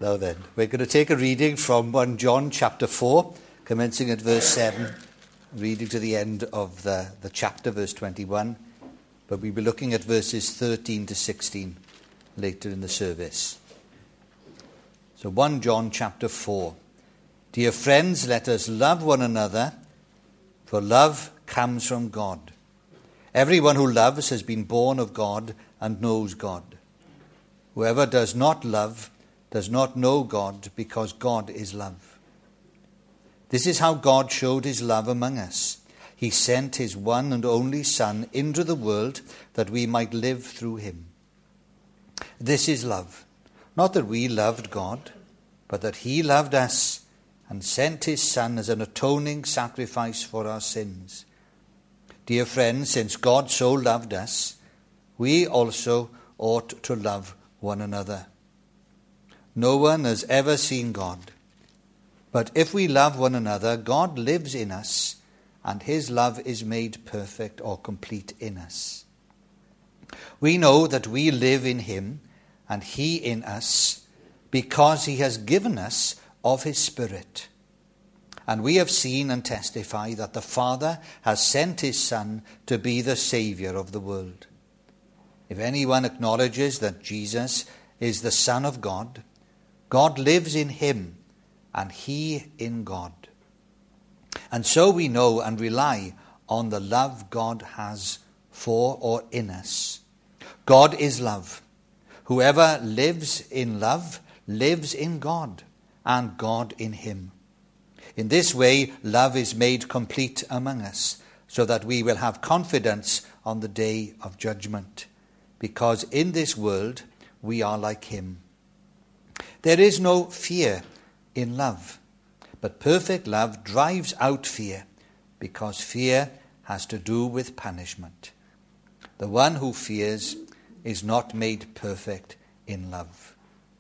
Now then, we're going to take a reading from 1 John chapter 4, commencing at verse 7, reading to the end of the chapter, verse 21. But we'll be looking at verses 13 to 16 later in the service. So 1 John chapter 4. Dear friends, let us love one another, for love comes from God. Everyone who loves has been born of God and knows God. Whoever does not love does not know God, because God is love. This is how God showed his love among us. He sent his one and only Son into the world that we might live through him. This is love, not that we loved God, but that he loved us and sent his Son as an atoning sacrifice for our sins. Dear friends, since God so loved us, we also ought to love one another. No one has ever seen God. But if we love one another, God lives in us, and his love is made perfect or complete in us. We know that we live in him, and he in us, because he has given us of his Spirit. And we have seen and testify that the Father has sent his Son to be the Saviour of the world. If anyone acknowledges that Jesus is the Son of God, God lives in him, and he in God. And so we know and rely on the love God has for or in us. God is love. Whoever lives in love lives in God, and God in him. In this way, love is made complete among us, so that we will have confidence on the day of judgment, because in this world we are like him. There is no fear in love, but perfect love drives out fear, because fear has to do with punishment. The one who fears is not made perfect in love.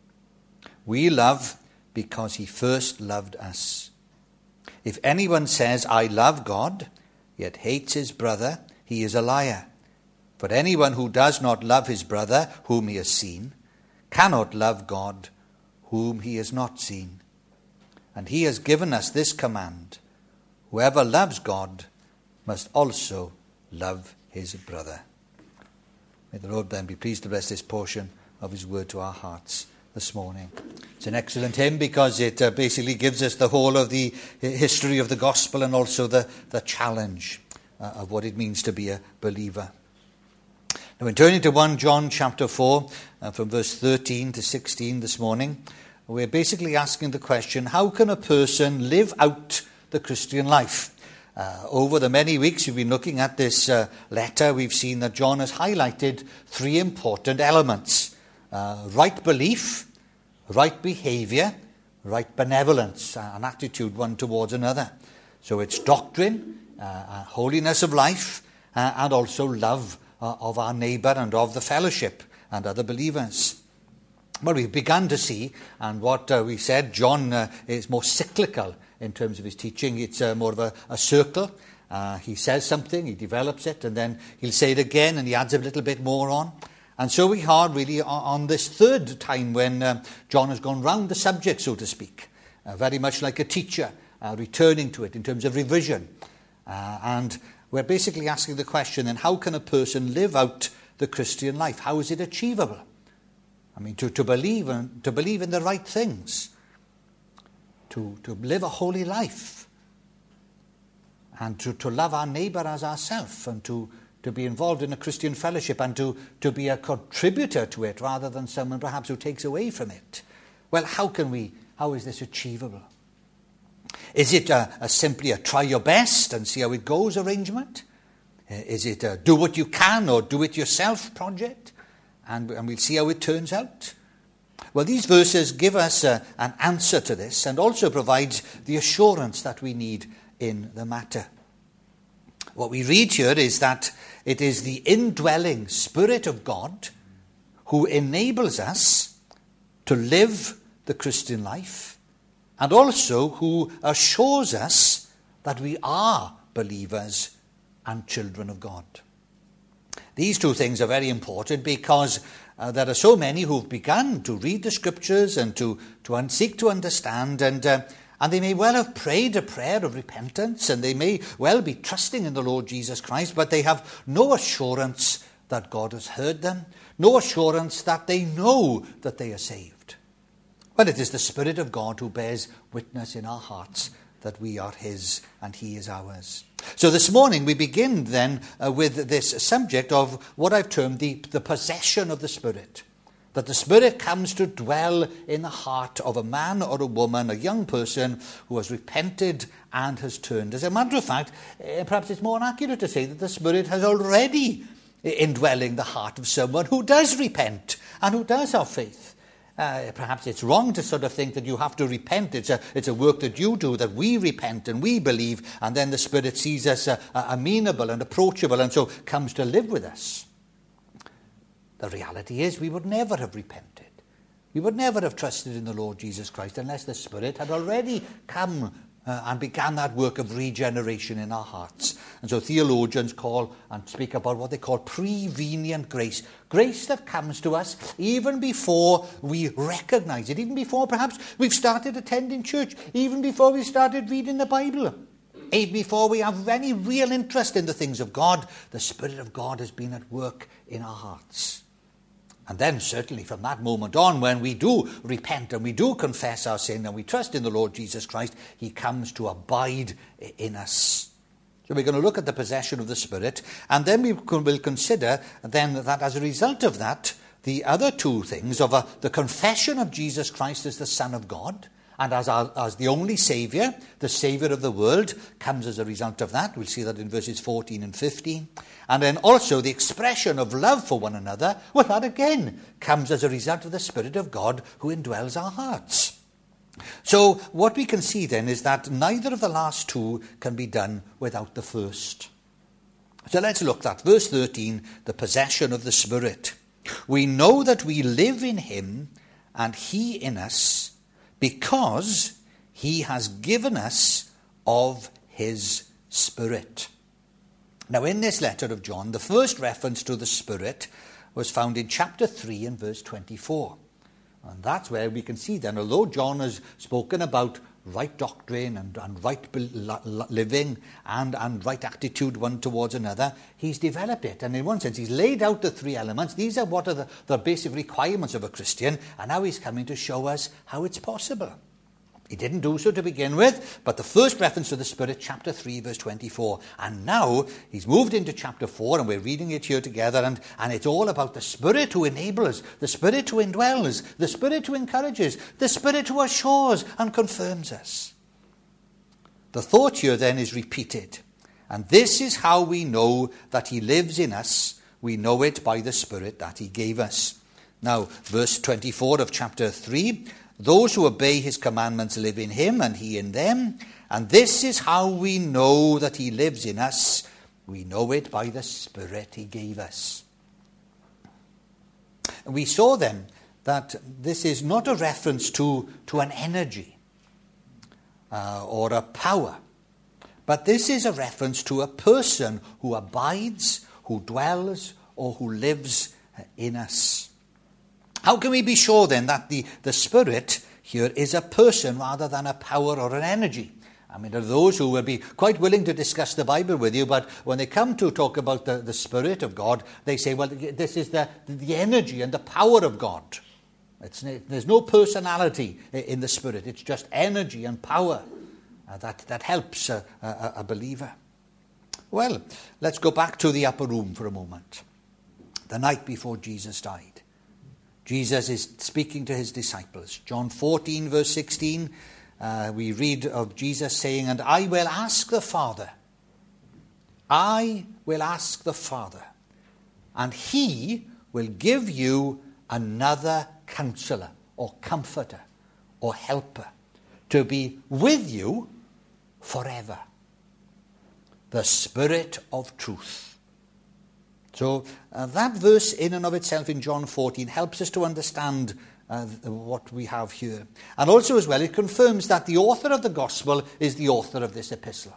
We love because he first loved us. If anyone says, I love God, yet hates his brother, he is a liar. For anyone who does not love his brother, whom he has seen, cannot love God, whom he has not seen. And he has given us this command: whoever loves God must also love his brother. May the Lord then be pleased to bless this portion of his word to our hearts this morning. It's an excellent hymn because it basically gives us the whole of the history of the gospel and also the challenge of what it means to be a believer. Now, in turning to 1 John chapter 4, from verse 13 to 16 this morning, we're basically asking the question, how can a person live out the Christian life? Over the many weeks we've been looking at this letter, we've seen that John has highlighted three important elements: right belief, right behaviour, right benevolence, an attitude one towards another. So it's doctrine, holiness of life, and also love of our neighbour and of the fellowship and other believers. Well, we've begun to see, and what we said, John is more cyclical in terms of his teaching. It's more of a circle. He says something, he develops it, and then he'll say it again, and he adds a little bit more on. And so we are really on this third time when John has gone round the subject, so to speak, very much like a teacher returning to it in terms of revision. And we're basically asking the question, then, how can a person live out the Christian life? How is it achievable? I mean, to believe in the right things, to live a holy life, and to love our neighbour as ourselves, and to be involved in a Christian fellowship, and to be a contributor to it rather than someone perhaps who takes away from it. Well, how is this achievable? Is it simply a try your best and see how it goes arrangement? Is it a do what you can or do it yourself project? And we'll see how it turns out. Well, these verses give us an answer to this and also provides the assurance that we need in the matter. What we read here is that it is the indwelling Spirit of God who enables us to live the Christian life and also who assures us that we are believers and children of God. These two things are very important because there are so many who've begun to read the Scriptures and to seek to understand, and they may well have prayed a prayer of repentance, and they may well be trusting in the Lord Jesus Christ, but they have no assurance that God has heard them, no assurance that they know that they are saved. Well, it is the Spirit of God who bears witness in our hearts that we are his and he is ours. So this morning we begin then with this subject of what I've termed the possession of the Spirit. That the Spirit comes to dwell in the heart of a man or a woman, a young person who has repented and has turned. As a matter of fact, perhaps it's more accurate to say that the Spirit has already indwelling the heart of someone who does repent and who does have faith. Perhaps it's wrong to sort of think that you have to repent. It's a work that you do, that we repent and we believe, and then the Spirit sees us amenable and approachable and so comes to live with us. The reality is we would never have repented. We would never have trusted in the Lord Jesus Christ unless the Spirit had already come and began that work of regeneration in our hearts. And so theologians call and speak about what they call prevenient grace. Grace that comes to us even before we recognize it, even before perhaps we've started attending church, even before we started reading the Bible, even before we have any real interest in the things of God. The Spirit of God has been at work in our hearts. And then certainly from that moment on, when we do repent and we do confess our sin and we trust in the Lord Jesus Christ, he comes to abide in us. So we're going to look at the possession of the Spirit, and then we'll consider then that as a result of that, the other two things of the confession of Jesus Christ as the Son of God, and as the only Saviour, the Saviour of the world, comes as a result of that. We'll see that in verses 14 and 15. And then also the expression of love for one another, well, that again comes as a result of the Spirit of God who indwells our hearts. So what we can see then is that neither of the last two can be done without the first. So let's look at verse 13, the possession of the Spirit. We know that we live in him and he in us, because he has given us of his Spirit. Now, in this letter of John, the first reference to the Spirit was found in chapter 3 and verse 24. And that's where we can see then, although John has spoken about right doctrine and right living and right attitude one towards another, he's developed it. And in one sense, he's laid out the three elements. These are what are the basic requirements of a Christian. And now he's coming to show us how it's possible. He didn't do so to begin with, but the first reference to the Spirit, chapter 3, verse 24. And now he's moved into chapter 4, and we're reading it here together, and it's all about the Spirit who enables, the Spirit who indwells, the Spirit who encourages, the Spirit who assures and confirms us. The thought here then is repeated. And this is how we know that he lives in us. We know it by the Spirit that he gave us. Now, verse 24 of chapter 3, those who obey his commandments live in him and he in them. And this is how we know that he lives in us. We know it by the Spirit he gave us. And we saw then that this is not a reference to an energy or a power, but this is a reference to a person who abides, who dwells, or who lives in us. How can we be sure then that the Spirit here is a person rather than a power or an energy? I mean, there are those who will be quite willing to discuss the Bible with you, but when they come to talk about the Spirit of God, they say, well, this is the energy and the power of God. There's no personality in the Spirit. It's just energy and power that helps a believer. Well, let's go back to the upper room for a moment. The night before Jesus died. Jesus is speaking to his disciples. John 14, verse 16, we read of Jesus saying, and I will ask the Father, and he will give you another counselor or comforter or helper to be with you forever. The Spirit of truth. So that verse in and of itself in John 14 helps us to understand what we have here. And also as well, it confirms that the author of the gospel is the author of this epistle.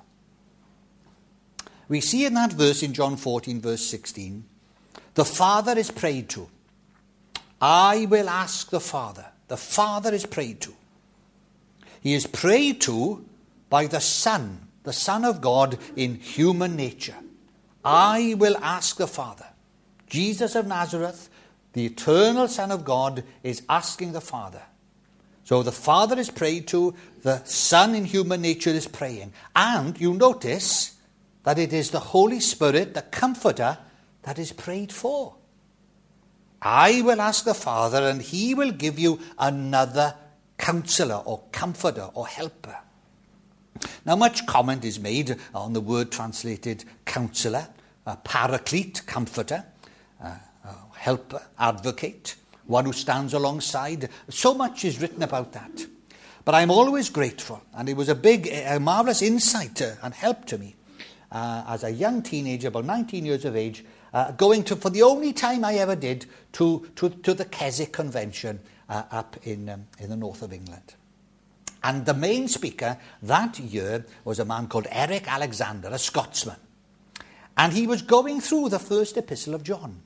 We see in that verse in John 14, verse 16, the Father is prayed to. I will ask the Father. The Father is prayed to. He is prayed to by the Son of God in human nature. I will ask the Father. Jesus of Nazareth, the eternal Son of God, is asking the Father. So the Father is prayed to, the Son in human nature is praying. And you notice that it is the Holy Spirit, the Comforter, that is prayed for. I will ask the Father, and he will give you another counselor or comforter or helper. Now, much comment is made on the word translated counselor, paraclete, comforter, helper, advocate, one who stands alongside. So much is written about that. But I'm always grateful, and it was a marvelous insight and help to me as a young teenager, about 19 years of age, going to, for the only time I ever did, to the Keswick Convention up in the north of England. And the main speaker that year was a man called Eric Alexander, a Scotsman. And he was going through the first epistle of John.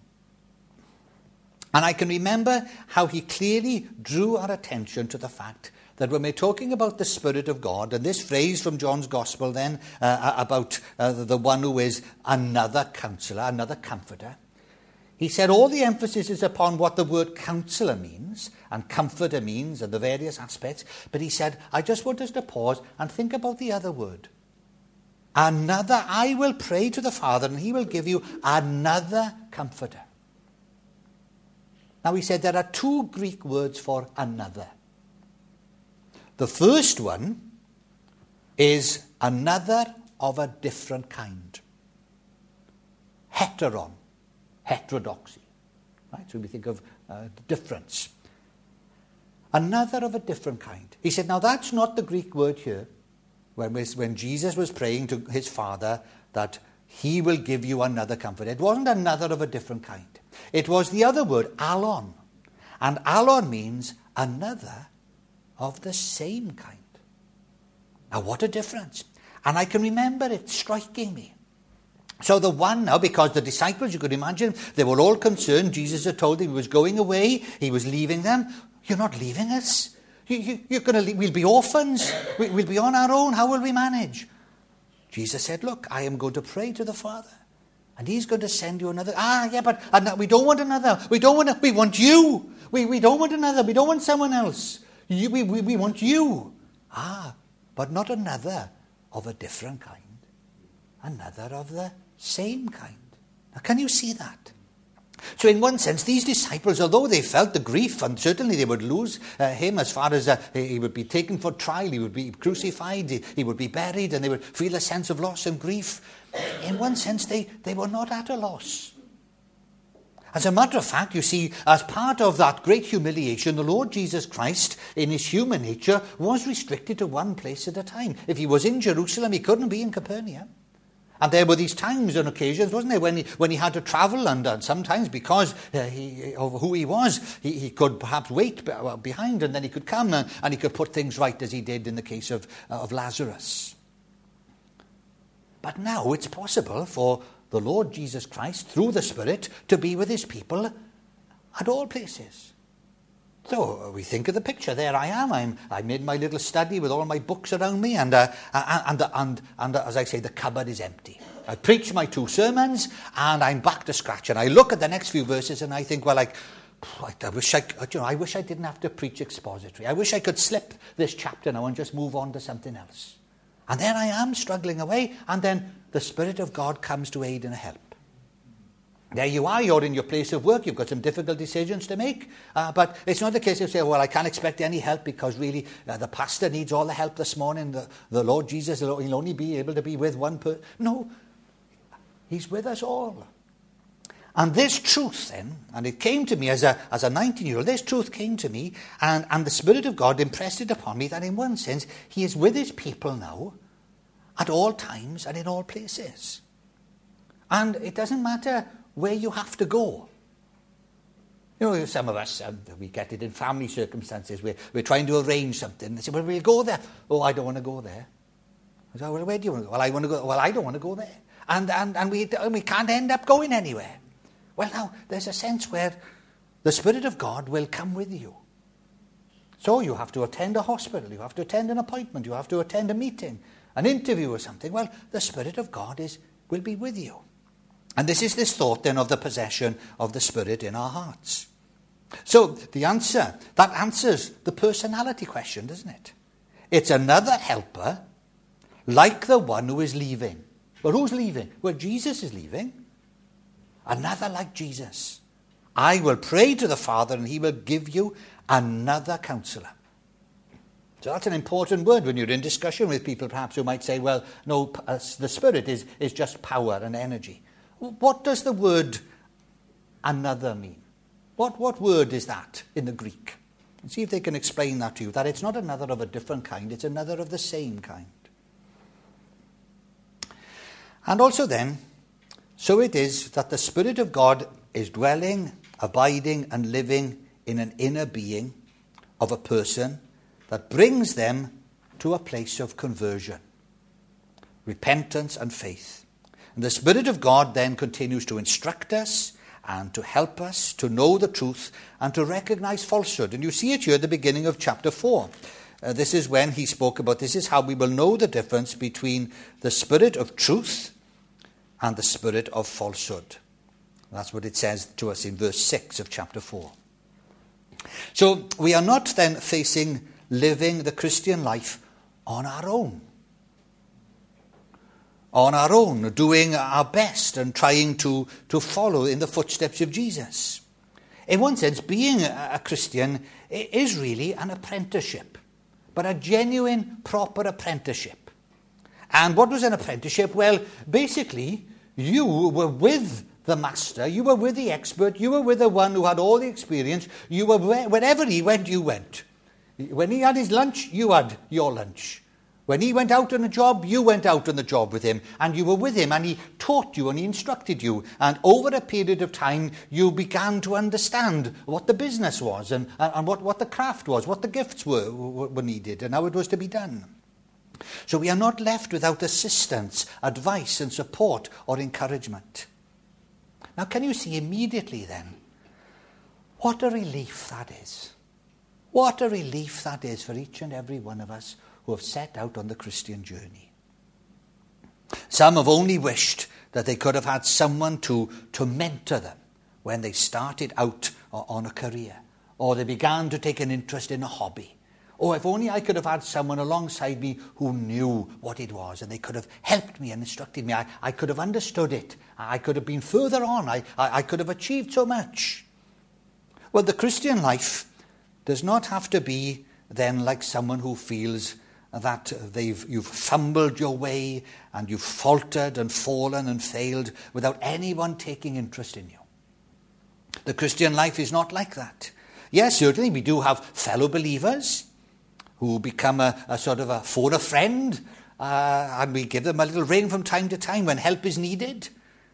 And I can remember how he clearly drew our attention to the fact that when we're talking about the Spirit of God, and this phrase from John's Gospel then about the one who is another counselor, another comforter, he said all the emphasis is upon what the word counselor means and comforter means and the various aspects. But he said, I just want us to pause and think about the other word. Another, I will pray to the Father and he will give you another comforter. Now he said there are two Greek words for another. The first one is another of a different kind. Heteron, heterodoxy. Right? So we think of difference. Another of a different kind. He said, now that's not the Greek word here. When Jesus was praying to his Father that he will give you another comfort. It wasn't another of a different kind. It was the other word, alon. And alon means another of the same kind. Now what a difference. And I can remember it striking me. So the one now, because the disciples, you could imagine, they were all concerned. Jesus had told them he was going away. He was leaving them. You're not leaving us. You're going to leave. We'll be orphans. We'll be on our own. How will we manage? Jesus said, look, I am going to pray to the Father. And he's going to send you another. But we don't want another. We want you. We don't want another. We don't want someone else. We want you. But not another of a different kind. Another of the same kind. Now, can you see that? So in one sense, these disciples, although they felt the grief, and certainly they would lose him as far as he would be taken for trial, he would be crucified, he would be buried, and they would feel a sense of loss and grief. In one sense, they were not at a loss. As a matter of fact, you see, as part of that great humiliation, the Lord Jesus Christ, in his human nature, was restricted to one place at a time. If he was in Jerusalem, he couldn't be in Capernaum. And there were these times and occasions, wasn't there, when he had to travel, and sometimes because of who he was, he could perhaps wait behind, and then he could come and he could put things right, as he did in the case of Lazarus. But now it's possible for the Lord Jesus Christ, through the Spirit, to be with his people at all places. So we think of the picture. There I am. I'm in my little study with all my books around me, and as I say, the cupboard is empty. I preach my 2 sermons, and I'm back to scratch. And I look at the next few verses, and I think, well, I wish I didn't have to preach expository. I wish I could slip this chapter now and just move on to something else. And then I am struggling away, and then the Spirit of God comes to aid and help. There you are, you're in your place of work, you've got some difficult decisions to make, but it's not the case of saying, well, I can't expect any help because really the pastor needs all the help this morning, the Lord Jesus, he'll only be able to be with one person. No, he's with us all. And this truth then, and it came to me as a 19-year-old, this truth came to me, and the Spirit of God impressed it upon me that in one sense, he is with his people now, at all times and in all places. And it doesn't matter where you have to go. You know, some of us, we get it in family circumstances. We're trying to arrange something. They say, well, we'll go there. Oh, I don't want to go there. I say, well, where do you want to go? Well, I want to go. Well, I don't want to go there. And we can't end up going anywhere. Well, now, there's a sense where the Spirit of God will come with you. So you have to attend a hospital, you have to attend an appointment, you have to attend a meeting, an interview or something. Well, the Spirit of God will be with you. And this is this thought then of the possession of the Spirit in our hearts. So that answers the personality question, doesn't it? It's another helper like the one who is leaving. Well, who's leaving? Well, Jesus is leaving. Another like Jesus. I will pray to the Father and he will give you another counselor. So that's an important word when you're in discussion with people perhaps who might say, well, no, the Spirit is just power and energy. What does the word another mean? What word is that in the Greek? And see if they can explain that to you, that it's not another of a different kind, it's another of the same kind. And also then, so it is that the Spirit of God is dwelling, abiding and living in an inner being of a person that brings them to a place of conversion, repentance and faith. And the Spirit of God then continues to instruct us and to help us to know the truth and to recognize falsehood. And you see it here at the beginning of chapter 4. This is when he spoke about, this is how we will know the difference between the Spirit of truth and the spirit of falsehood. That's what it says to us in verse 6 of chapter 4. So we are not then facing living the Christian life on our own. On our own, doing our best and trying to follow in the footsteps of Jesus. In one sense, being a Christian is really an apprenticeship, but a genuine, proper apprenticeship. And what was an apprenticeship? Well, basically, you were with the master, you were with the expert, you were with the one who had all the experience, you were wherever he went, you went. When he had his lunch, you had your lunch. When he went out on a job, you went out on the job with him, and you were with him, and he taught you and he instructed you. And over a period of time, you began to understand what the business was and what the craft was, what the gifts were needed, and how it was to be done. So we are not left without assistance, advice and support or encouragement. Now, can you see immediately then what a relief that is? What a relief that is for each and every one of us who have set out on the Christian journey. Some have only wished that they could have had someone to mentor them when they started out on a career, or they began to take an interest in a hobby. Oh, if only I could have had someone alongside me who knew what it was, and they could have helped me and instructed me. I could have understood it. I could have been further on. I could have achieved so much. Well, the Christian life does not have to be then like someone who feels that you've fumbled your way and you've faltered and fallen and failed without anyone taking interest in you. The Christian life is not like that. Yes, certainly we do have fellow believers who become a sort of a phone a friend, and we give them a little ring from time to time when help is needed.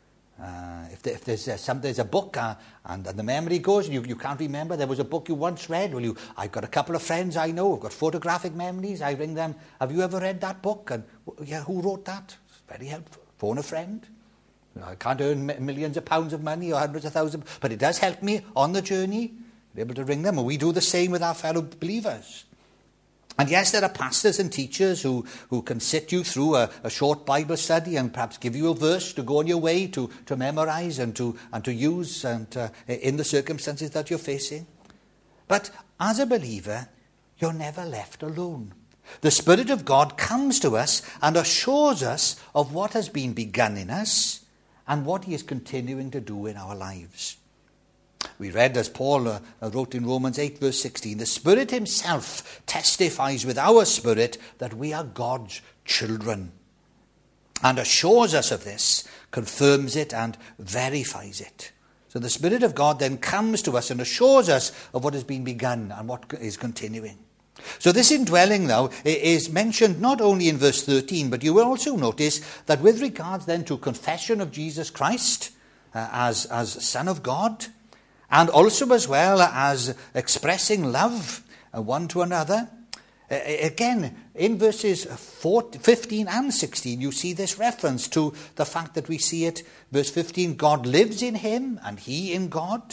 If there's a book and the memory goes, you can't remember, there was a book you once read, I've got a couple of friends I know who've got photographic memories, I ring them, have you ever read that book? And yeah, who wrote that? It's very helpful. Phone a friend. I can't earn millions of pounds of money or hundreds of thousands, but it does help me on the journey, be able to ring them. And we do the same with our fellow believers. And yes, there are pastors and teachers who can sit you through a short Bible study and perhaps give you a verse to go on your way to memorize and to use in the circumstances that you're facing. But as a believer, you're never left alone. The Spirit of God comes to us and assures us of what has been begun in us and what he is continuing to do in our lives. We read, as Paul wrote in Romans 8 verse 16, the Spirit himself testifies with our spirit that we are God's children, and assures us of this, confirms it and verifies it. So the Spirit of God then comes to us and assures us of what has been begun and what is continuing. So this indwelling now is mentioned not only in verse 13, but you will also notice that with regards then to confession of Jesus Christ as Son of God, and also as well as expressing love one to another. Again, in verses 15 and 16, you see this reference to the fact that we see it. Verse 15, God lives in him and he in God.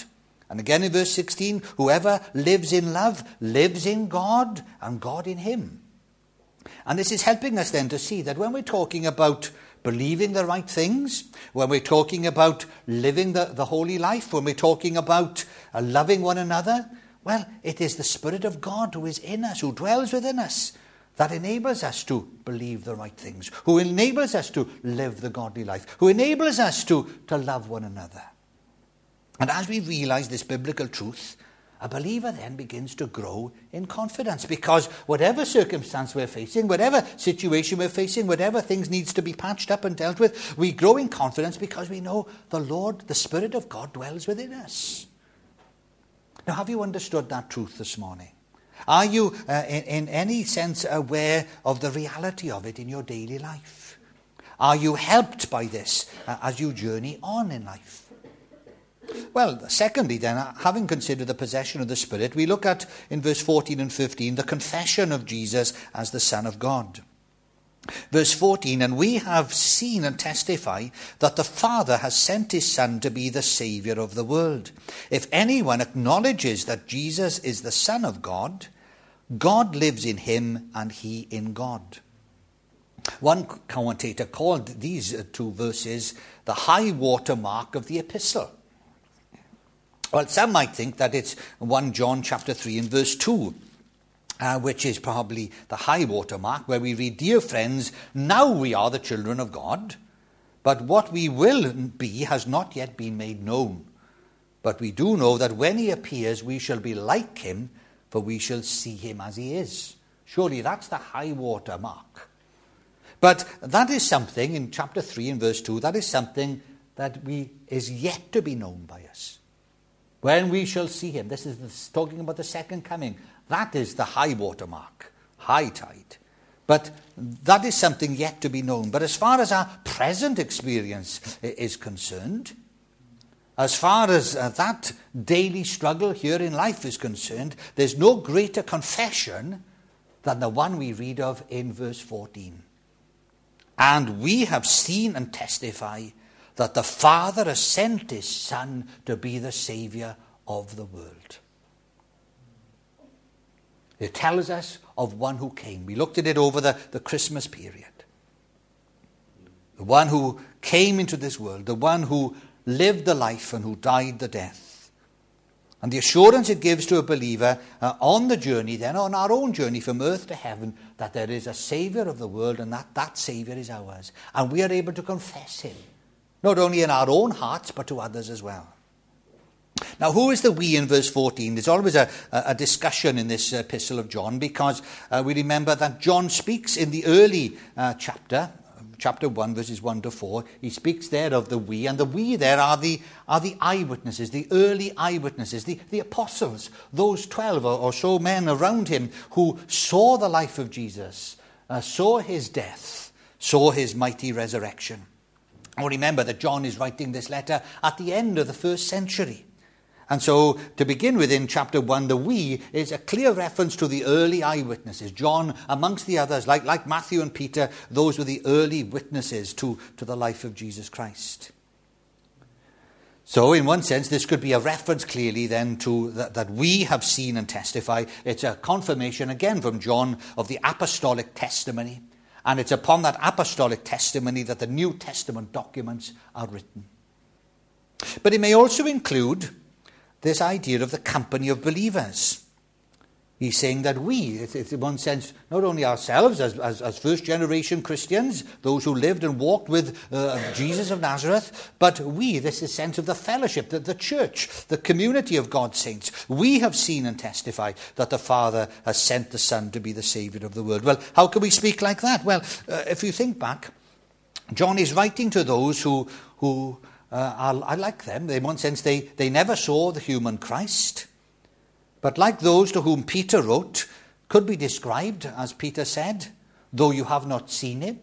And again in verse 16, whoever lives in love lives in God and God in him. And this is helping us then to see that when we're talking about believing the right things, when we're talking about living the holy life, when we're talking about loving one another, well, it is the Spirit of God who is in us, who dwells within us, that enables us to believe the right things, who enables us to live the godly life, who enables us to love one another. And as we realize this biblical truth, a believer then begins to grow in confidence, because whatever circumstance we're facing, whatever situation we're facing, whatever things needs to be patched up and dealt with, we grow in confidence because we know the Lord, the Spirit of God, dwells within us. Now, have you understood that truth this morning? Are you in any sense aware of the reality of it in your daily life? Are you helped by this as you journey on in life? Well, secondly then, having considered the possession of the Spirit, we look at, in verse 14 and 15, the confession of Jesus as the Son of God. Verse 14, and we have seen and testify that the Father has sent his Son to be the Saviour of the world. If anyone acknowledges that Jesus is the Son of God, God lives in him and he in God. One commentator called these two verses the high water mark of the epistle. Well, some might think that it's 1 John chapter 3 and verse 2, which is probably the high water mark, where we read, "Dear friends, now we are the children of God, but what we will be has not yet been made known. But we do know that when he appears, we shall be like him, for we shall see him as he is." Surely that's the high water mark. But that is something, in chapter 3 and verse 2, that is something that is yet to be known by us. When we shall see him, this is talking about the second coming. That is the high water mark, high tide. But that is something yet to be known. But as far as our present experience is concerned, as far as that daily struggle here in life is concerned, there's no greater confession than the one we read of in verse 14. And we have seen and testify that the Father has sent his Son to be the Saviour of the world. It tells us of one who came. We looked at it over the Christmas period. The one who came into this world, the one who lived the life and who died the death. And the assurance it gives to a believer on the journey then, on our own journey from earth to heaven, that there is a Saviour of the world and that Saviour is ours. And we are able to confess him, not only in our own hearts, but to others as well. Now, who is the we in verse 14? There's always a discussion in this epistle of John, because we remember that John speaks in the early chapter 1, verses 1 to 4. He speaks there of the we, and the we there are the eyewitnesses, the early eyewitnesses, the apostles, those 12 or so men around him who saw the life of Jesus, saw his death, saw his mighty resurrection. Or remember that John is writing this letter at the end of the first century. And so, to begin with, in chapter 1, the we is a clear reference to the early eyewitnesses. John, amongst the others, like Matthew and Peter, those were the early witnesses to the life of Jesus Christ. So, in one sense, this could be a reference clearly then to that we have seen and testify. It's a confirmation, again, from John of the apostolic testimony. And it's upon that apostolic testimony that the New Testament documents are written. But it may also include this idea of the company of believers. He's saying that we, it's in one sense, not only ourselves as first-generation Christians, those who lived and walked with Jesus of Nazareth, but we, this is sense of the fellowship, the church, the community of God's saints. We have seen and testified that the Father has sent the Son to be the Saviour of the world. Well, how can we speak like that? Well, if you think back, John is writing to those who are like them. In one sense, they never saw the human Christ. But like those to whom Peter wrote, could be described, as Peter said, though you have not seen him,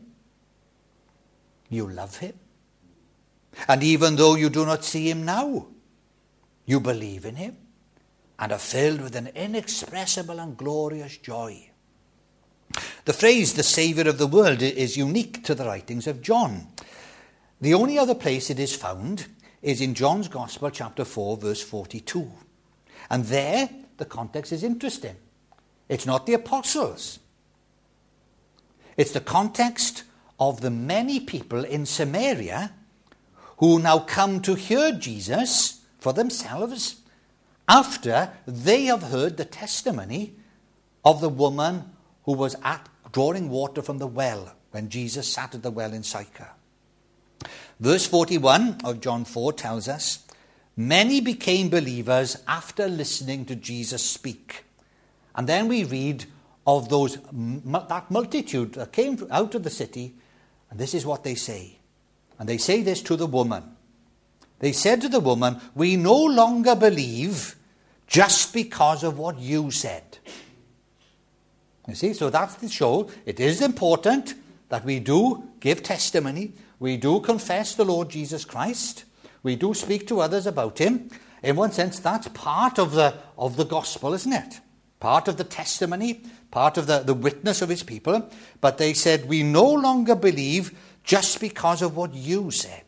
you love him. And even though you do not see him now, you believe in him and are filled with an inexpressible and glorious joy. The phrase, the Saviour of the world, is unique to the writings of John. The only other place it is found is in John's Gospel, chapter 4, verse 42. And there, the context is interesting. It's not the apostles. It's the context of the many people in Samaria who now come to hear Jesus for themselves after they have heard the testimony of the woman who was drawing water from the well when Jesus sat at the well in Sychar. Verse 41 of John 4 tells us, many became believers after listening to Jesus speak. And then we read of that multitude that came out of the city, and this is what they say. And they say this to the woman. They said to the woman, we no longer believe just because of what you said. You see, so that's the show. It is important that we do give testimony. We do confess the Lord Jesus Christ. We do speak to others about him. In one sense, that's part of the gospel, isn't it? Part of the testimony, part of the witness of his people. But they said, we no longer believe just because of what you said.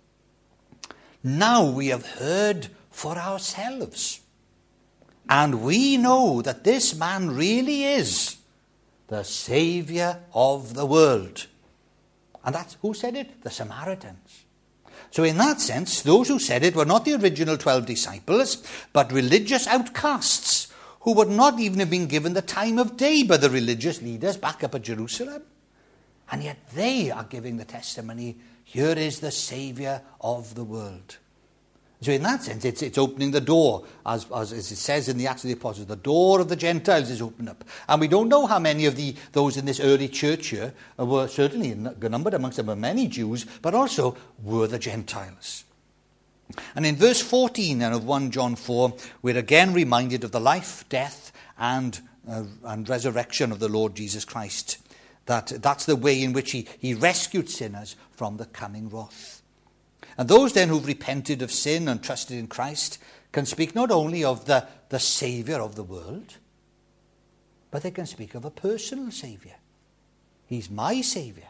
Now we have heard for ourselves. And we know that this man really is the Saviour of the world. And that's who said it? The Samaritans. So in that sense, those who said it were not the original 12 disciples, but religious outcasts who would not even have been given the time of day by the religious leaders back up at Jerusalem. And yet they are giving the testimony, here is the Saviour of the world. So in that sense, it's opening the door, as it says in the Acts of the Apostles, the door of the Gentiles is opened up. And we don't know how many of those in this early church here were certainly numbered amongst them were many Jews, but also were the Gentiles. And in verse 14 of 1 John 4, we're again reminded of the life, death, and resurrection of the Lord Jesus Christ. That's the way in which he rescued sinners from the coming wrath. And those then who've repented of sin and trusted in Christ can speak not only of the Saviour of the world, but they can speak of a personal Saviour. He's my Saviour.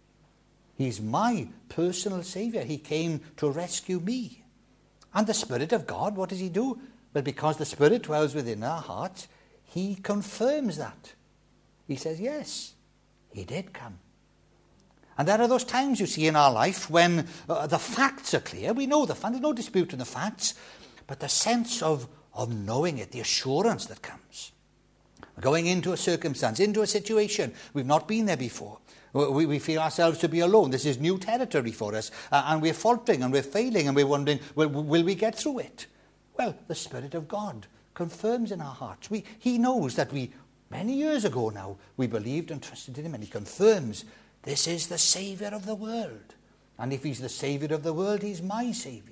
He's my personal Saviour. He came to rescue me. And the Spirit of God, what does he do? Well, because the Spirit dwells within our hearts, he confirms that. He says, yes, he did come. And there are those times, you see, in our life when the facts are clear. We know the facts. There's no dispute in the facts. But the sense of knowing it, the assurance that comes. Going into a circumstance, into a situation. We've not been there before. We feel ourselves to be alone. This is new territory for us. And we're faltering and we're failing and we're wondering, will we get through it? Well, the Spirit of God confirms in our hearts. He knows that many years ago now, we believed and trusted in him. And he confirms, this is the Saviour of the world. And if he's the Saviour of the world, he's my Saviour.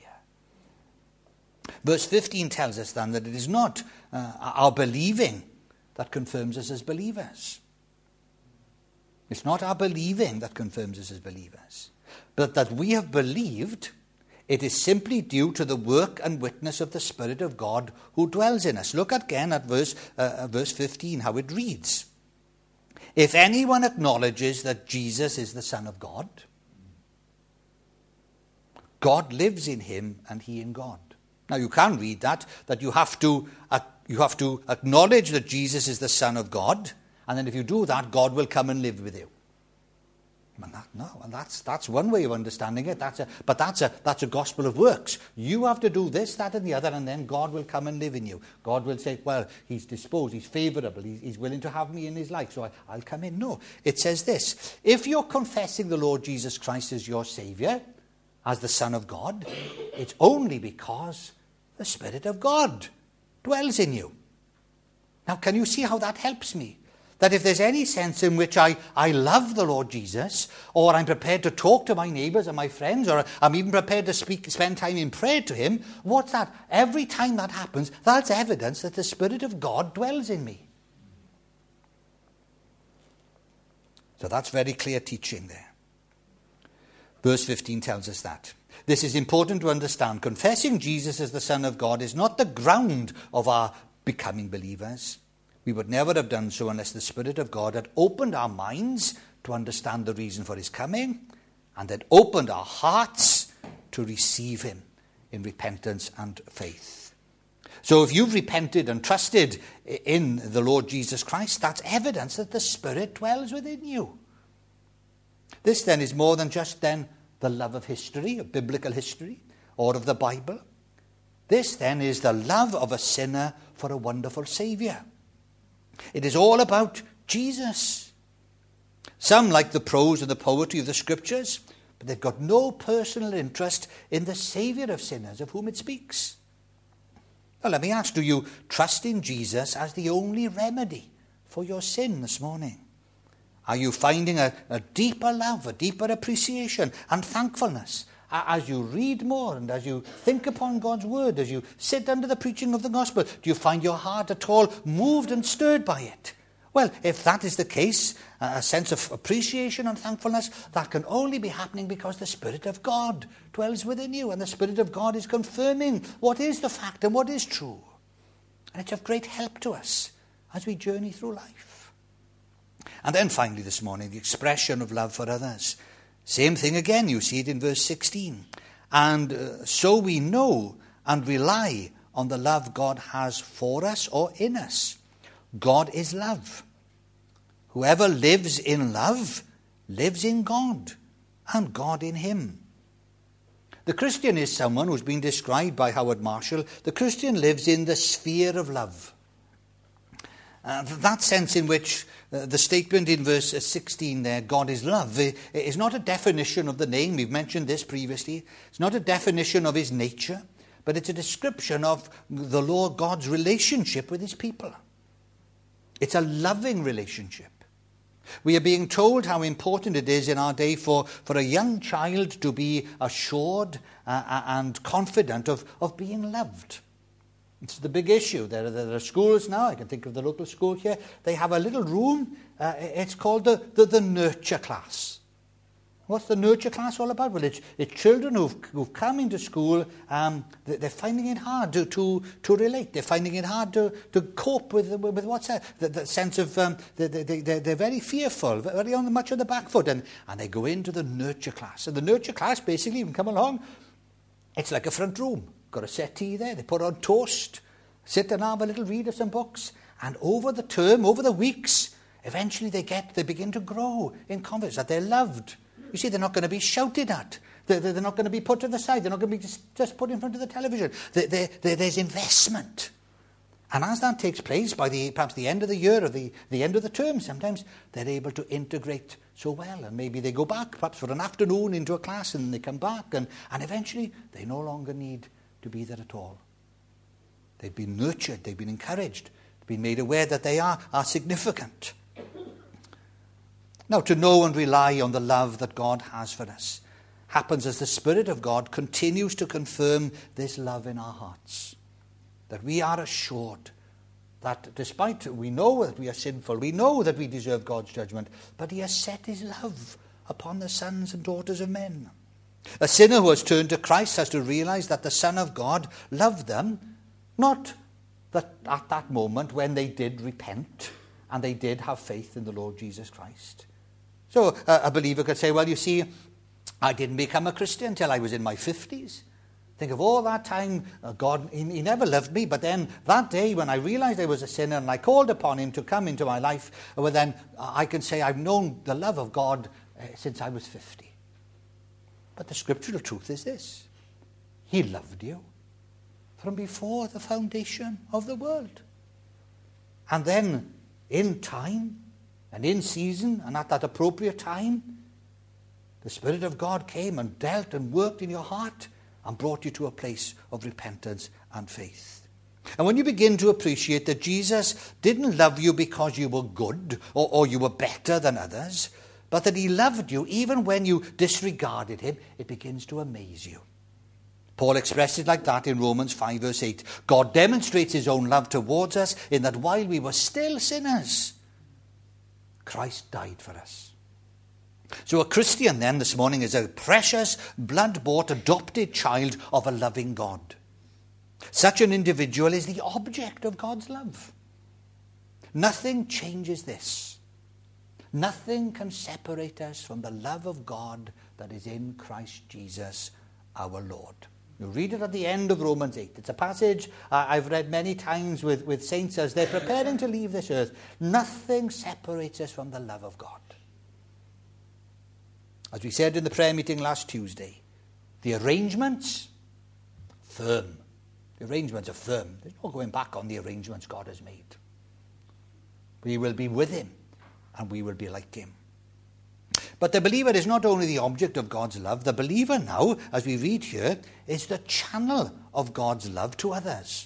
Verse 15 tells us then that it is not our believing that confirms us as believers. It's not our believing that confirms us as believers. But that we have believed, it is simply due to the work and witness of the Spirit of God who dwells in us. Look again at verse 15, how it reads. If anyone acknowledges that Jesus is the Son of God, God lives in him and he in God. Now you can read that you have to acknowledge that Jesus is the Son of God, and then if you do that, God will come and live with you. And that's one way of understanding it. That's a gospel of works. You have to do this, that, and the other, and then God will come and live in you. God will say, well, he's disposed, he's favourable, he's willing to have me in his life, so I'll come in. No, it says this. If you're confessing the Lord Jesus Christ as your Saviour, as the Son of God, it's only because the Spirit of God dwells in you. Now, can you see how that helps me? That if there's any sense in which I love the Lord Jesus, or I'm prepared to talk to my neighbours and my friends, or I'm even prepared to spend time in prayer to him, what's that? Every time that happens, that's evidence that the Spirit of God dwells in me. So that's very clear teaching there. Verse 15 tells us that. This is important to understand. Confessing Jesus as the Son of God is not the ground of our becoming believers. We would never have done so unless the Spirit of God had opened our minds to understand the reason for his coming and had opened our hearts to receive him in repentance and faith. So if you've repented and trusted in the Lord Jesus Christ, that's evidence that the Spirit dwells within you. This then is more than just then the love of history, of biblical history, or of the Bible. This then is the love of a sinner for a wonderful Saviour. It is all about Jesus. Some like the prose and the poetry of the Scriptures, but they've got no personal interest in the Saviour of sinners of whom it speaks. Now let me ask, do you trust in Jesus as the only remedy for your sin this morning? Are you finding a deeper love, a deeper appreciation and thankfulness as you read more and as you think upon God's word, as you sit under the preaching of the gospel? Do you find your heart at all moved and stirred by it? Well, if that is the case, a sense of appreciation and thankfulness, that can only be happening because the Spirit of God dwells within you, and the Spirit of God is confirming what is the fact and what is true. And it's of great help to us as we journey through life. And then finally this morning, the expression of love for others. Same thing again, you see it in verse 16. And so we know and rely on the love God has for us or in us. God is love. Whoever lives in love lives in God, and God in him. The Christian is someone who's been described by Howard Marshall. The Christian lives in the sphere of love. That sense in which the statement in verse 16 there, God is love, is not a definition of the name. We've mentioned this previously. It's not a definition of his nature, but it's a description of the Lord God's relationship with his people. It's a loving relationship. We are being told how important it is in our day for a young child to be assured and confident of being loved. It's the big issue. There are schools now, I can think of the local school here, they have a little room, it's called the nurture class. What's the nurture class all about? Well, it's children who've come into school, they're finding it hard to relate. They're finding it hard to cope with what's that? The sense of, they're very fearful, very on much on the back foot, and they go into the nurture class. And the nurture class, basically, you can come along, it's like a front room. Got a settee there, they put on toast, sit and have a little read of some books, and over the term, over the weeks, eventually they begin to grow in confidence that they're loved. You see, they're not going to be shouted at. They're not going to be put to the side. They're not going to be just put in front of the television. There's investment. And as that takes place, by perhaps the end of the year or the end of the term, sometimes they're able to integrate so well. And maybe they go back, perhaps for an afternoon, into a class, and they come back, and eventually they no longer need to be there at all. They've been nurtured, they've been encouraged, been made aware that they are significant. Now, to know and rely on the love that God has for us happens as the Spirit of God continues to confirm this love in our hearts. That we are assured that despite we know that we are sinful, we know that we deserve God's judgment, but he has set his love upon the sons and daughters of men. A sinner who has turned to Christ has to realize that the Son of God loved them, not that at that moment when they did repent and they did have faith in the Lord Jesus Christ. So a believer could say, well, you see, I didn't become a Christian until I was in my 50s. Think of all that time, God, he never loved me, but then that day when I realized I was a sinner and I called upon him to come into my life, well then I can say I've known the love of God since I was 50. But the scriptural truth is this: he loved you from before the foundation of the world. And then in time and in season and at that appropriate time, the Spirit of God came and dealt and worked in your heart and brought you to a place of repentance and faith. And when you begin to appreciate that Jesus didn't love you because you were good or you were better than others, but that he loved you even when you disregarded him, it begins to amaze you. Paul expressed it like that in Romans 5 verse 8. God demonstrates his own love towards us in that while we were still sinners, Christ died for us. So a Christian then this morning is a precious, blood-bought, adopted child of a loving God. Such an individual is the object of God's love. Nothing changes this. Nothing can separate us from the love of God that is in Christ Jesus our Lord. You read it at the end of Romans 8. It's a passage I've read many times with saints as they're preparing to leave this earth. Nothing separates us from the love of God. As we said in the prayer meeting last Tuesday, the arrangements, firm. The arrangements are firm. There's no going back on the arrangements God has made. We will be with him, and we will be like him. But the believer is not only the object of God's love. The believer now, as we read here, is the channel of God's love to others.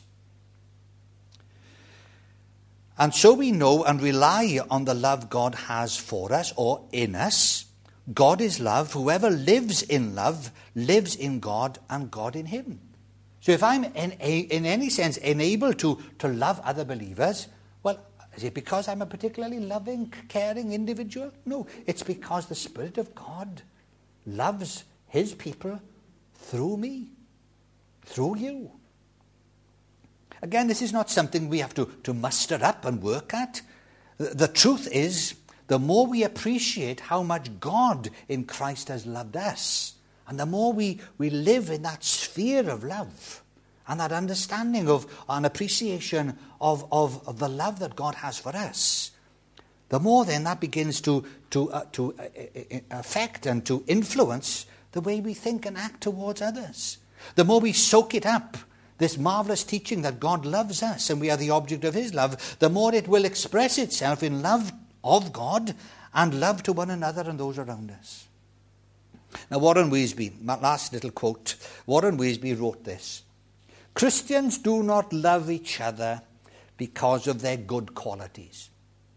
And so we know and rely on the love God has for us or in us. God is love. Whoever lives in love lives in God and God in him. So if I'm in any sense enabled to love other believers, well, is it because I'm a particularly loving, caring individual? No, it's because the Spirit of God loves his people through me, through you. Again, this is not something we have to muster up and work at. The truth is, the more we appreciate how much God in Christ has loved us, and the more we live in that sphere of love, and that understanding of an appreciation of the love that God has for us, the more then that begins to affect and to influence the way we think and act towards others. The more we soak it up, this marvelous teaching that God loves us and we are the object of his love, the more it will express itself in love of God and love to one another and those around us. Now, Warren Wiersbe, my last little quote, Warren Wiersbe wrote this: Christians do not love each other because of their good qualities.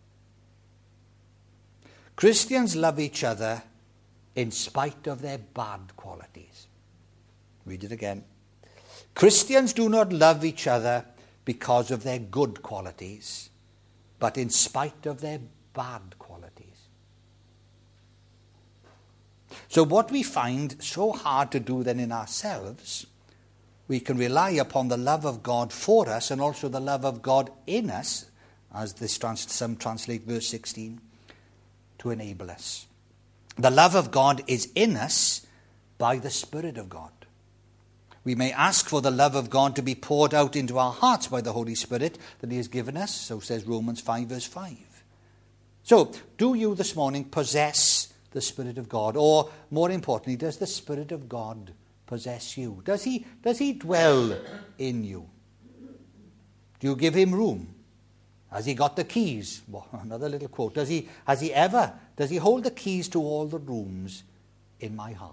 Christians love each other in spite of their bad qualities. Read it again. Christians do not love each other because of their good qualities, but in spite of their bad qualities. So what we find so hard to do then in ourselves, we can rely upon the love of God for us and also the love of God in us, as some translate verse 16, to enable us. The love of God is in us by the Spirit of God. We may ask for the love of God to be poured out into our hearts by the Holy Spirit that he has given us, so says Romans 5 verse 5. So, do you this morning possess the Spirit of God? Or, more importantly, does the Spirit of God possess you? Does he dwell in you? Do you give him room? Has he got the keys? Well, another little quote. Does he hold the keys to all the rooms in my heart?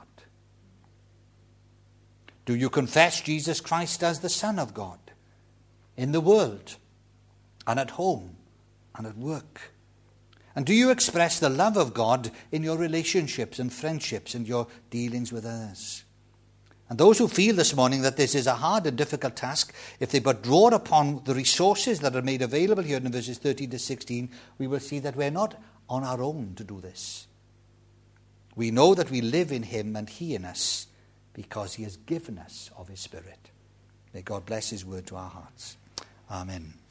Do you confess Jesus Christ as the Son of God in the world and at home and at work? And do you express the love of God in your relationships and friendships and your dealings with others? And those who feel this morning that this is a hard and difficult task, if they but draw upon the resources that are made available here in verses 13 to 16, we will see that we're not on our own to do this. We know that we live in him and he in us because he has given us of his Spirit. May God bless his word to our hearts. Amen.